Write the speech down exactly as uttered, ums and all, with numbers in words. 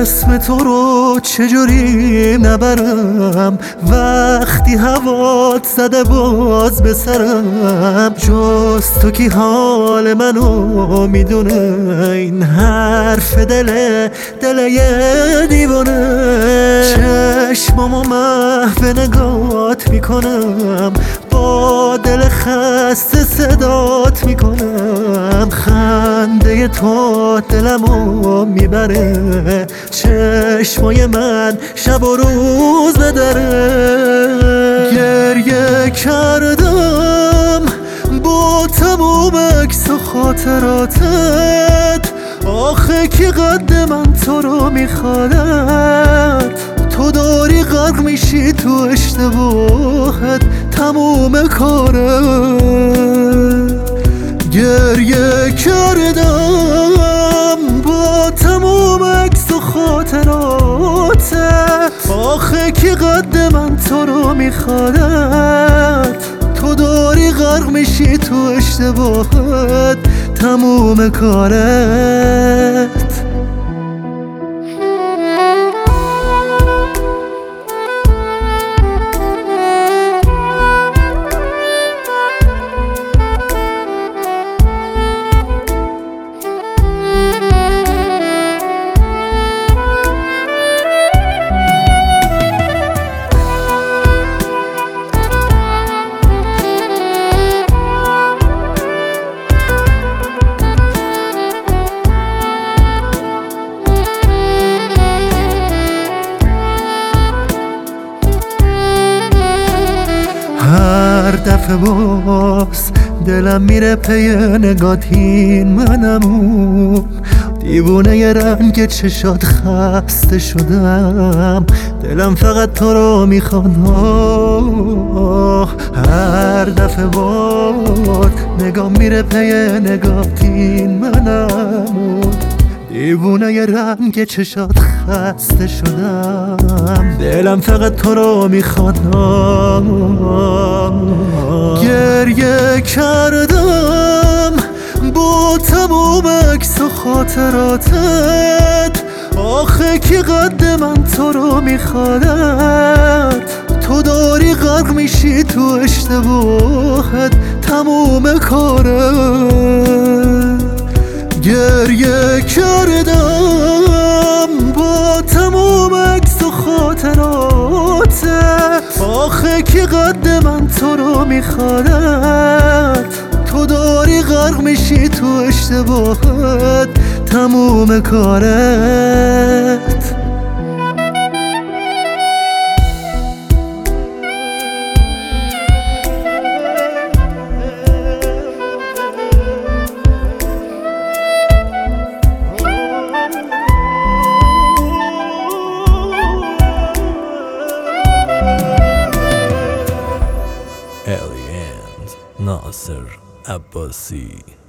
اسم تو رو چجوری نبرم وقتی هوات زده باز به سرم؟ جز تو کی حال منو میدونه، این حرف دل دل یه دیوانه. چشمامو محو نگات میکنم، با دل خسته صدات میکنم. خنده تو دلمو میبره، چشمای من شب و روز بدره. گریه کردم با تموم عکس و خاطراتت، آخه کی قد من تو رو میخوادت؟ تو داری غرق میشی تو اشتباهت، تموم کارت. گریه کردم با تموم عکس و خاطراتت، آخه کی قد من تو رو میخوادت؟ تو داری غرق میشی تو اشتباهت، تموم کارت. هر دفعه باز دلم میره پی نگاتین، منمو دیوونه ی رنگ چشات خسته شدم. دلم فقط تو رو میخواد. هر دفعه باز نگام میره پی نگاتین، منمو دیوونه ی رنگ چشات خسته شدم. دلم فقط تو رو میخواد. گریه کردم با تموم عکس و خاطراتت، آخه کی قد من تو رو میخوادت؟ تو داری غرق میشی تو اشتباهت، تموم کارت. گریه کردم با تموم عکس و خاطراتت، آخه کی قد من تو رو میخوادت؟ تو داری غرق میشی تو اشتباهت، تموم کارت. Aliens ناصر عباسی.